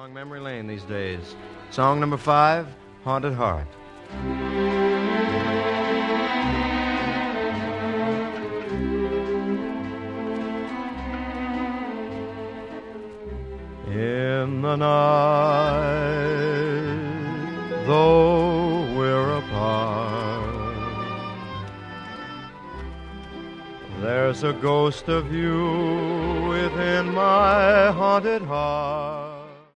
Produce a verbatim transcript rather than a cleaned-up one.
Along memory lane these days. Song number five, Haunted Heart. In the night, though we're apart, there's a ghost of you within my haunted heart.